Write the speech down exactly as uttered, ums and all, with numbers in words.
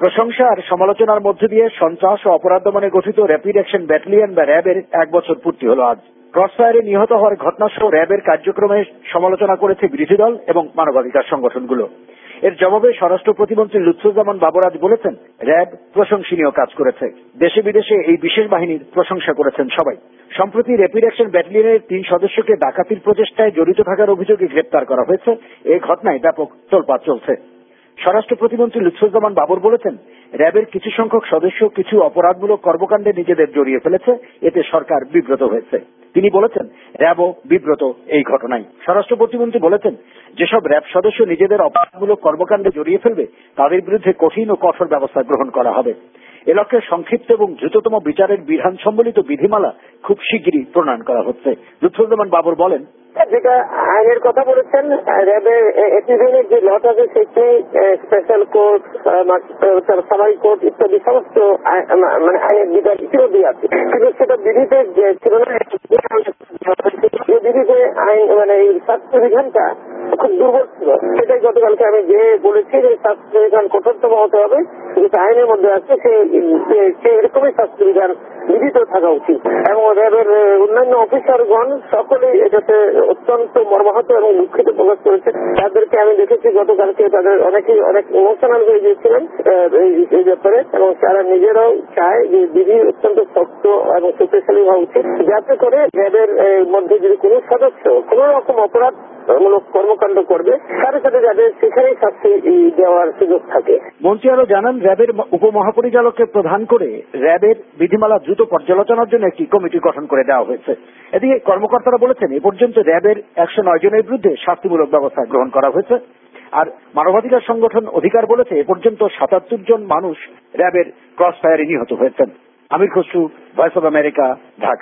প্রশংসা আর সমালোচনার মধ্য দিয়ে সন্ত্রাস ও অপরাধ দমনে গঠিত র্যাপিড অ্যাকশন ব্যাটালিয়ন বা র্যাবের এক বছর পূর্তি হল আজ। ক্রসফায়ারে নিহত হওয়ার ঘটনা সহ র্যাবের কার্যক্রমের সমালোচনা করেছে বিরোধী দল এবং মানবাধিকার সংগঠনগুলো। এর জবাবে স্বরাষ্ট্র প্রতিমন্ত্রী লুৎফুজ্জামান বাবর আজ বলেছেন, র্যাব প্রশংসনীয় কাজ করেছে। দেশে বিদেশে এই বিশেষ বাহিনীর প্রশংসা করেছেন সবাই। সম্প্রতি র্যাপিড অ্যাকশন ব্যাটালিয়নের তিন সদস্যকে ডাকাতির প্রচেষ্টায় জড়িত থাকার অভিযোগে গ্রেপ্তার করা হয়েছে। এই ঘটনায় ব্যাপক তোলপাড় চলছে। স্বরাষ্ট্র প্রতিমন্ত্রী লুৎফুজ্জামান বাবর বলেছেন, র্যাবের কিছু সংখ্যক সদস্য কিছু অপরাধমূলক কর্মকাণ্ডে নিজেদের জড়িয়ে ফেলেছে, এতে সরকার বিব্রত হয়েছে। তিনি বলেছেন, র্যাবও বিব্রত এই ঘটনায়। স্বরাষ্ট্র প্রতিমন্ত্রী বলেছেন, যেসব র্যাব সদস্য নিজেদের অপরাধমূলক কর্মকাণ্ডে জড়িয়ে ফেলবে তাদের বিরুদ্ধে কঠিন ও কঠোর ব্যবস্থা গ্রহণ করা হবে। এ লক্ষ্যে সংক্ষিপ্ত এবং দ্রুততম বিচারের বিধান সম্বলিত বিধিমালা খুব শিগগিরই প্রণয়ন করা হচ্ছে। লুৎফুজ্জামান বাবর বলেন, যেটা আইনের কথা বলেছেন, র্যাবের এপিভিনের যে লট আছে সেটি স্পেশাল কোর্ট, সামারি কোর্ট ইত্যাদি সমস্ত মানে আইনের বিধান ইতিমধ্যেই আছে, কিন্তু সেটা বিধিতে ছিল না। বিধিতে আইন মানে এই শাস্তি বিধানটা খুব দুর্বল ছিল। সেটাই গতকালকে আমি যে বলেছি যে শাস্তি বিধান কঠোরতম হতে হবে, যেটা আইনের মধ্যে আছে সেই এরকমই শাস্তি বিধান বিধিত থাকা উচিত। এবং র্যাবের অন্যান্য অফিসারগণ সকলেই এটাতে অত্যন্ত মর্মাহত এবং দুঃখিত প্রকাশ করেছে। তাদেরকে আমি দেখেছি গতকালকে তাদের অনেকেই অনেক ইমোশনাল হয়ে গিয়েছিলেন এই ব্যাপারে, এবং তারা নিজেরাও চায় যে বিধি অত্যন্ত শক্ত এবং শক্তিশালী হওয়া উচিত, যাতে করে র্যাবের মধ্যে যদি কোনো সদস্য কোন রকম অপরাধ মূলক কর্মকাণ্ড করবে তার সাথে যাদের সেখানেই শাস্তি দেওয়ার সুযোগ থাকে। মন্ত্রী আরো জানান, র্যাবের উপমহাপরিচালককে প্রধান করে র্যাবের বিধিমালা দ্রুত পর্যালোচনার জন্য একটি কমিটি গঠন করে দেওয়া হয়েছে। এদিকে কর্মকর্তারা বলেছেন, এ পর্যন্ত র্যাবের একশো নয় জনের বিরুদ্ধে শাস্তিমূলক ব্যবস্থা গ্রহণ করা হয়েছে। আর মানবাধিকার সংগঠন অধিকার বলেছে, এ পর্যন্ত সাতাত্তর জন মানুষ র্যাবের ক্রস ফায়ারে নিহত হয়েছেন। Amir Khasru, voice of America, Dhaka.